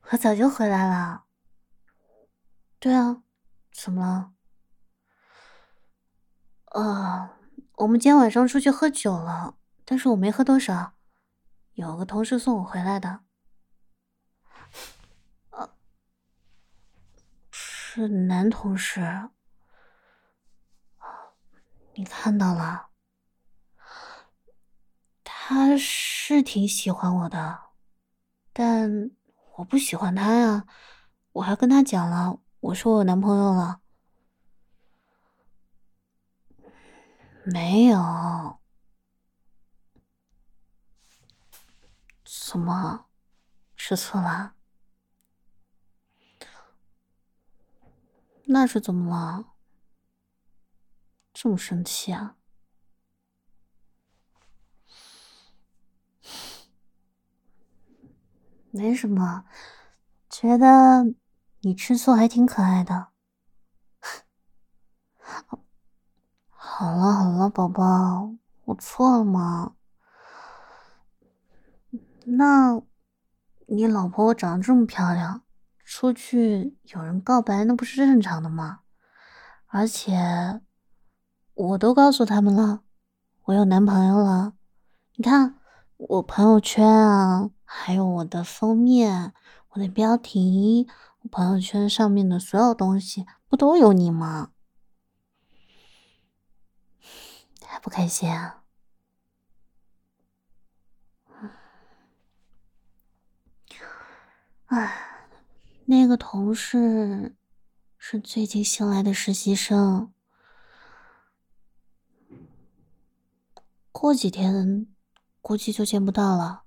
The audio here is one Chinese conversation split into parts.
我早就回来了。对啊，怎么了？呃，我们今天晚上出去喝酒了，但是我没喝多少，有个同事送我回来的。是男同事，你看到了？他是挺喜欢我的，但我不喜欢他呀。我还跟他讲了，我说我有男朋友了。没有。怎么？吃醋了？那是怎么了？这么生气啊？没什么，觉得你吃醋还挺可爱的。好了好了，宝宝，我错了吗？那，你老婆长得这么漂亮，出去有人告白那不是正常的吗？而且，我都告诉他们了，我有男朋友了。你看，我朋友圈啊，还有我的封面、我的标题、我朋友圈上面的所有东西，不都有你吗？还不开心啊？唉，那个同事是最近新来的实习生，过几天估计就见不到了。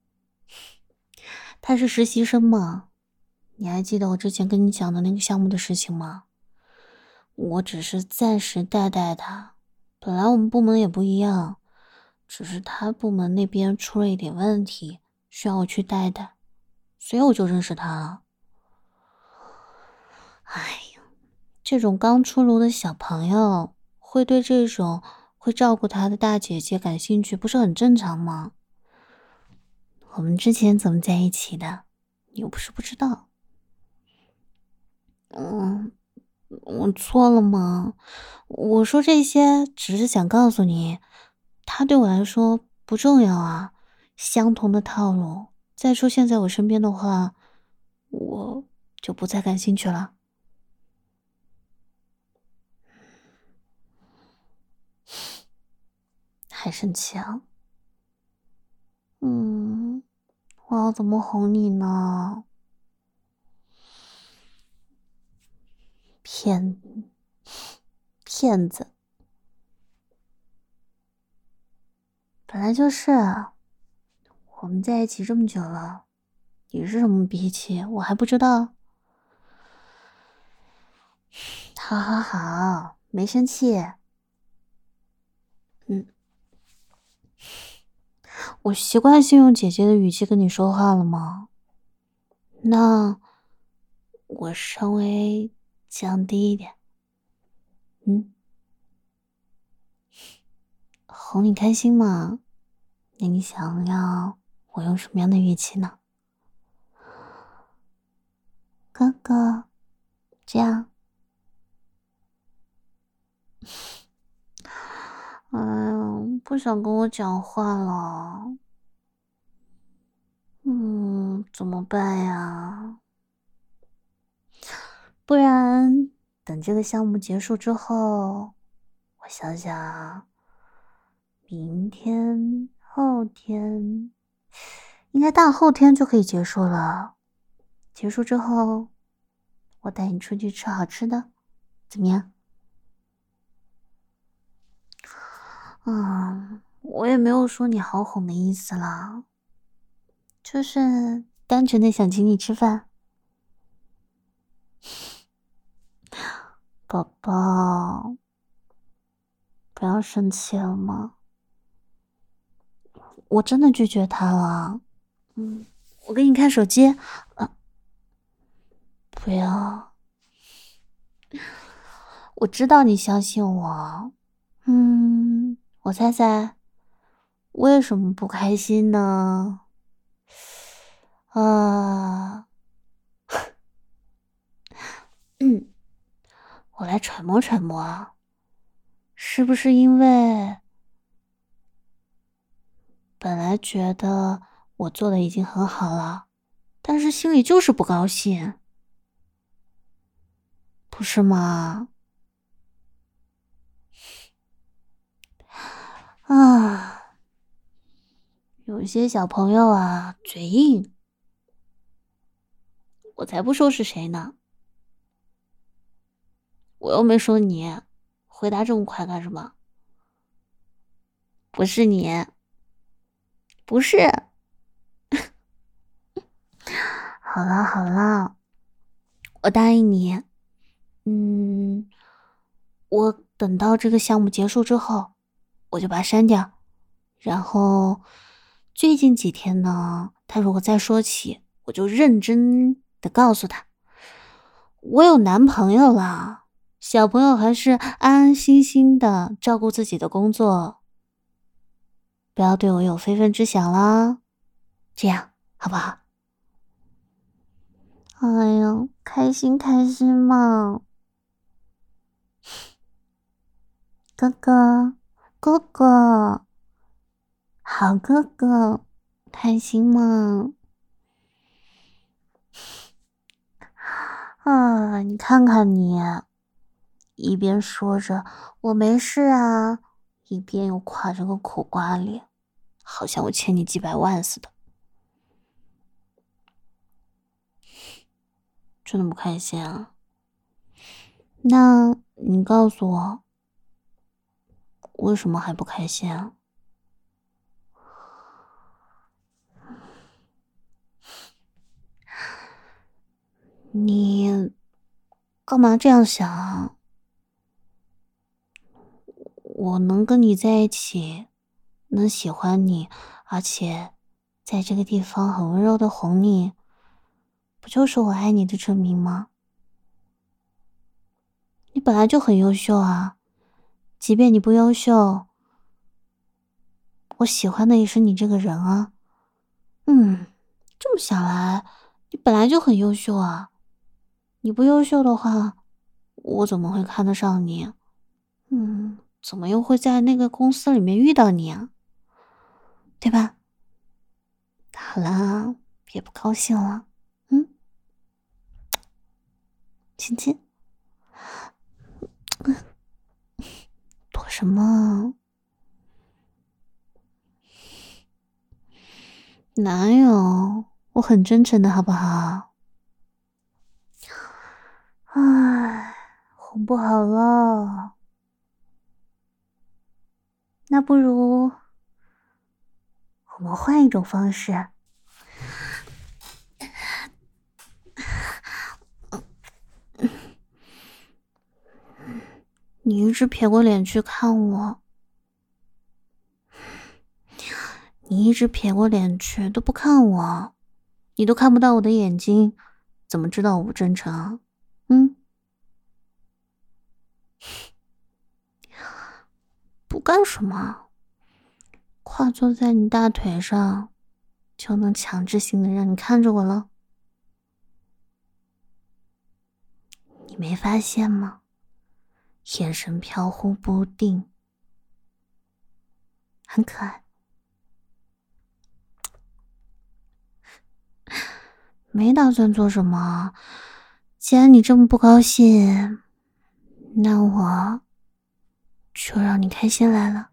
他是实习生嘛，你还记得我之前跟你讲的那个项目的事情吗？我只是暂时带带他，本来我们部门也不一样，只是他部门那边出了一点问题，需要我去带带，所以我就认识他了。哎呀，这种刚出炉的小朋友会对这种会照顾他的大姐姐感兴趣，不是很正常吗？我们之前怎么在一起的，你又不是不知道。嗯，我错了吗？我说这些只是想告诉你，他对我来说不重要啊。相同的套路再出现在我身边的话，我就不再感兴趣了。还生气啊？嗯，我要怎么哄你呢？骗骗子，本来就是啊。我们在一起这么久了，你是什么脾气，我还不知道。好好好，没生气。嗯，我习惯性用姐姐的语气跟你说话了吗？那我稍微降低一点。嗯，哄你开心嘛？那你想要我用什么样的语气呢？哥哥，这样。哎呀，不想跟我讲话了。怎么办呀？不然等这个项目结束之后，我想想，明天、后天，应该大后天就可以结束了。结束之后，我带你出去吃好吃的，怎么样？我也没有说你好哄的意思啦，就是单纯的想请你吃饭。宝宝，不要生气了嘛，我真的拒绝他了。嗯，我给你看手机。不要，我知道你相信我。我猜猜，为什么不开心呢？啊， 我来揣摩揣摩啊，是不是因为本来觉得我做的已经很好了，但是心里就是不高兴，不是吗？啊，有些小朋友啊，嘴硬，我才不说是谁呢，我又没说你，回答这么快干什么？不是你，不是。好了好了，我答应你，嗯，我等到这个项目结束之后，我就把它删掉。然后最近几天呢，他如果再说起，我就认真的告诉他，我有男朋友了。小朋友还是安安心心的照顾自己的工作，不要对我有非分之想啦，这样好不好？哎呀，开心开心嘛，哥哥，哥哥，好哥哥，开心吗？啊，你看看你，一边说着我没事啊，一边又挎着个苦瓜脸，好像我欠你几百万似的。真的不开心啊？那你告诉我，为什么还不开心啊？你干嘛这样想啊？我能跟你在一起，能喜欢你，而且在这个地方很温柔的哄你，不就是我爱你的证明吗？你本来就很优秀啊，即便你不优秀，我喜欢的也是你这个人啊。这么想来，你本来就很优秀啊。你不优秀的话，我怎么会看得上你？怎么又会在那个公司里面遇到你啊？对吧？好啦，别不高兴了。嗯，亲亲。躲什么？哪有？我很真诚的好不好？唉，哄不好了。那不如我们换一种方式。你一直撇过脸去看我，你一直撇过脸去都不看我，你都看不到我的眼睛，怎么知道我不真诚啊？不干什么？跨坐在你大腿上，就能强制性的让你看着我了？你没发现吗？眼神飘忽不定，很可爱。没打算做什么，既然你这么不高兴，那我就让你开心来了。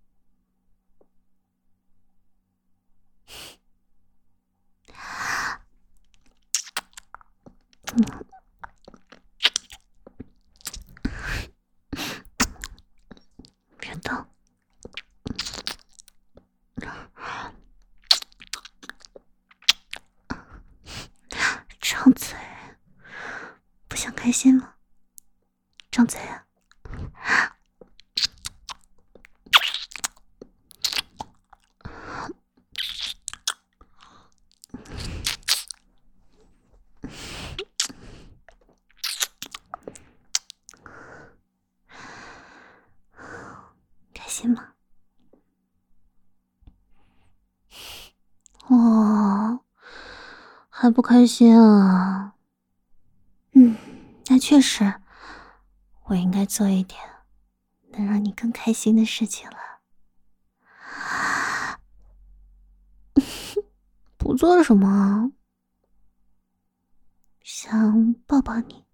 别动，张嘴，不想开心吗？张嘴啊！开心吗？哦，还不开心啊？那那确实，我应该做一点能让你更开心的事情了。不做什么？想抱抱你。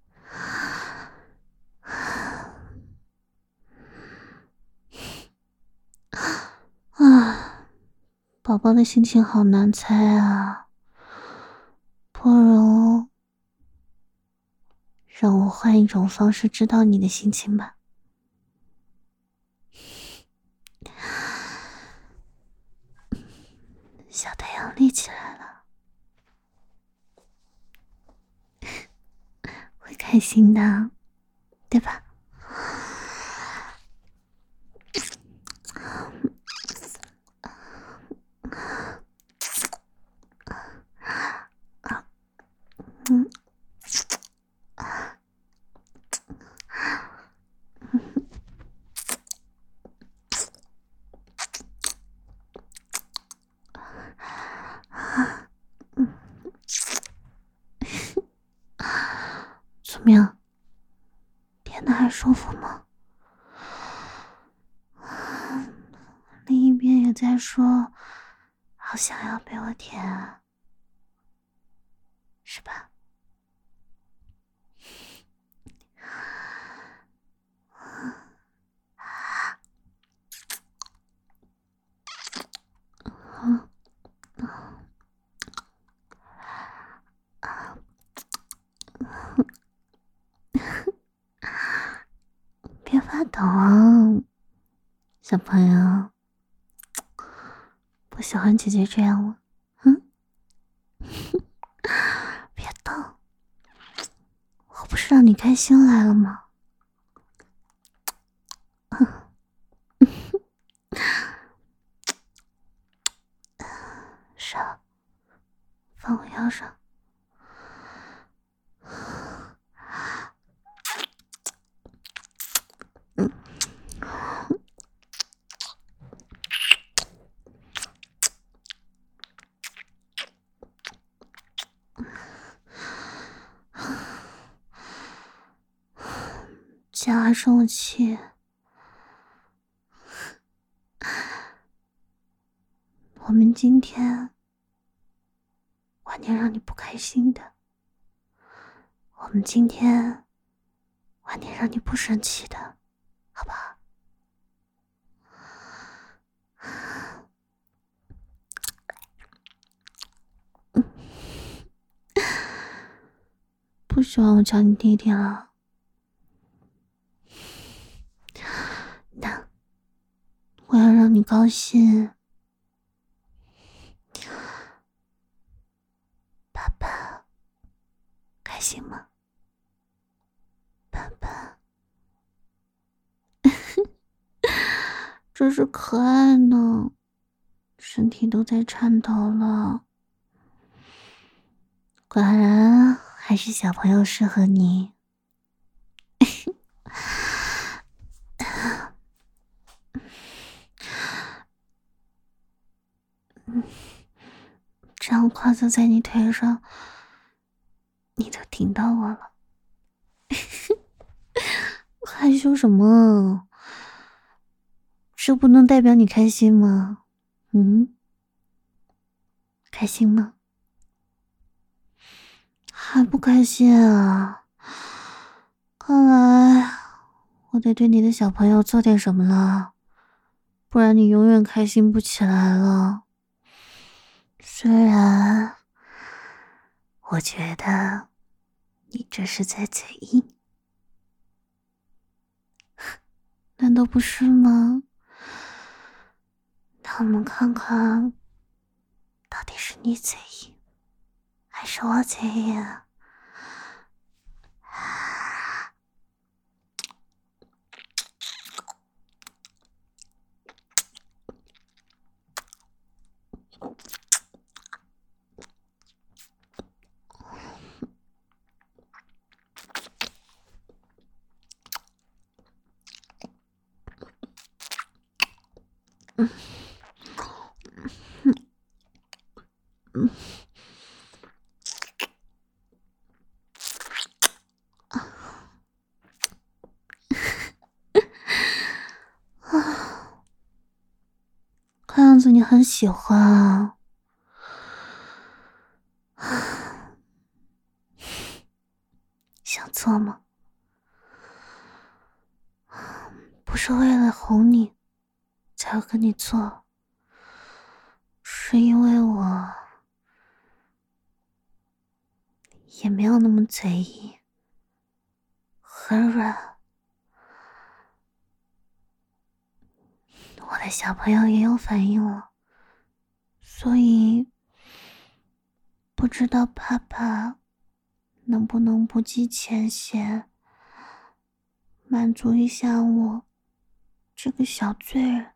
啊，宝宝的心情好难猜啊，不如让我换一种方式知道你的心情吧。小太阳立起来了，会开心的，对吧？嗯。怎么样？舔的还舒服吗？另一边也在说，好想要被我舔啊，是吧？别发抖啊，小朋友，不喜欢姐姐这样吗？别动，我不是让你开心来了吗？是啊，放我腰上。竟然还生我气，我们今天晚点让你不开心的，我们今天晚点让你不生气的，好不好？不喜欢我叫你弟弟了。那我要让你高兴。爸爸开心吗？爸爸真是可爱呢，身体都在颤抖了。果然还是小朋友适合你。这样跨坐在你腿上，你都顶到我了。害羞什么？这不能代表你开心吗？开心吗？还不开心啊？看来我得对你的小朋友做点什么了，不然你永远开心不起来了。虽然我觉得你这是在嘴硬，难道不是吗？那我们看看，到底是你嘴硬，还是我嘴硬啊？ 看样子你很喜欢啊。想做吗？不是为了哄你才会跟你做，是因为我也没有那么随意，很软。我的小朋友也有反应了，所以不知道爸爸能不能不计前嫌，满足一下我这个小罪人。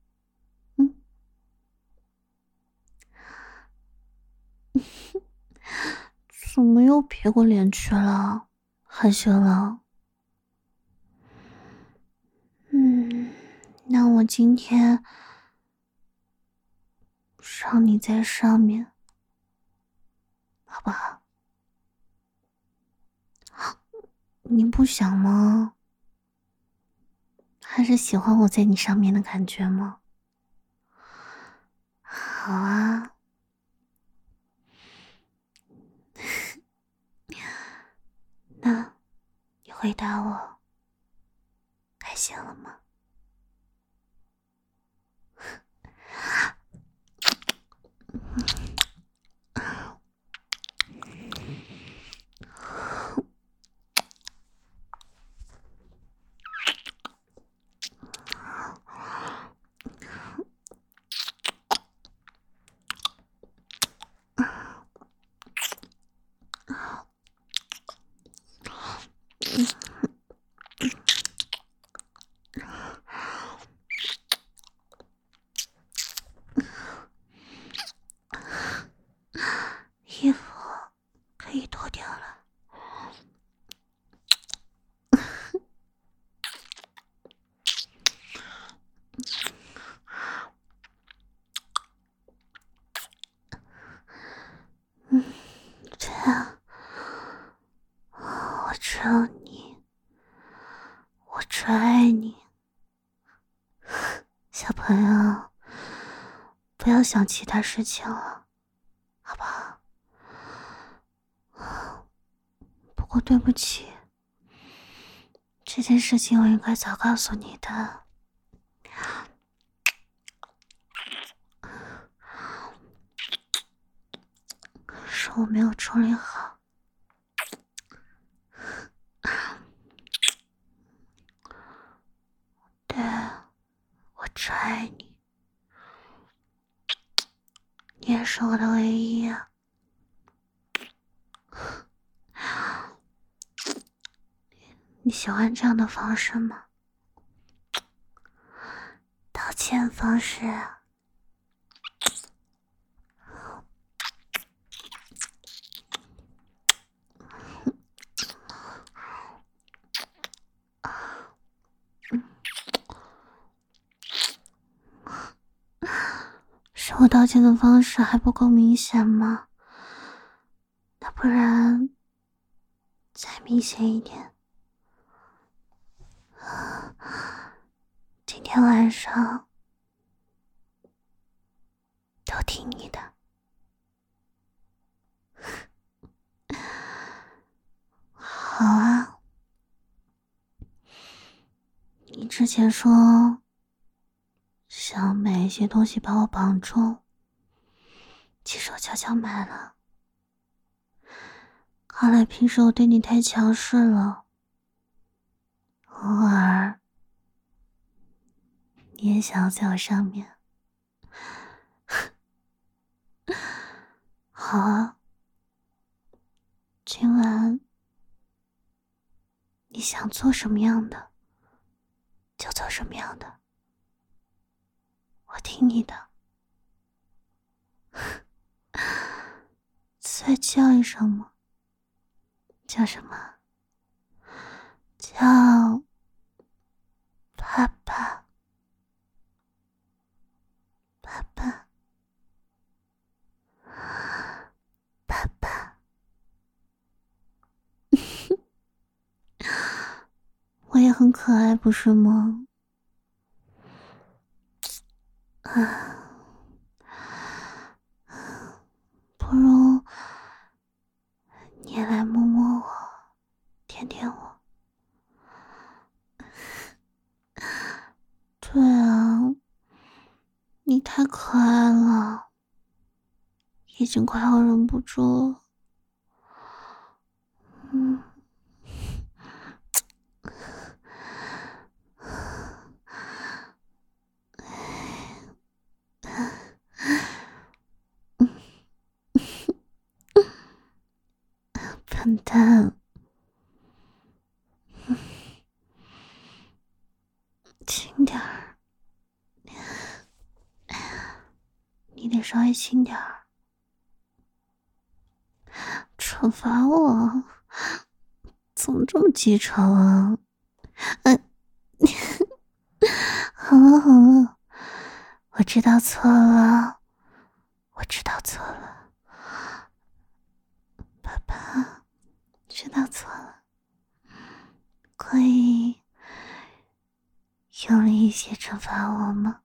怎么又撇过脸去了？害羞了？那我今天让你在上面，好不好？你不想吗？还是喜欢我在你上面的感觉吗？好啊。那你回答我，开心了吗？衣服可以脱掉了。这样，我只有你，我只爱你。小朋友，不要想其他事情了，好不好？不过对不起，这件事情我应该早告诉你的。是我没有处理好。对，我只爱你，你也是我的唯一啊。你喜欢这样的方式吗？道歉方式啊。是我道歉的方式还不够明显吗？那不然再明显一点。今天晚上都听你的。好啊。你之前说想买一些东西把我绑住，其实我悄悄买了。看来平时我对你太强势了，偶尔你也想要在我上面。好啊，今晚你想做什么样的就做什么样的，我听你的。再叫一声吗？叫什么？叫爸爸，爸爸，爸爸。我也很可爱，不是吗？啊， 舔舔我。对啊，你太可爱了，已经快要忍不住了。笨蛋，轻点儿，你得稍微轻点儿。惩罚我？怎么这么机车啊？好了好了，我知道错了，我知道错了，爸爸，知道错了，可以用力一些惩罚我吗？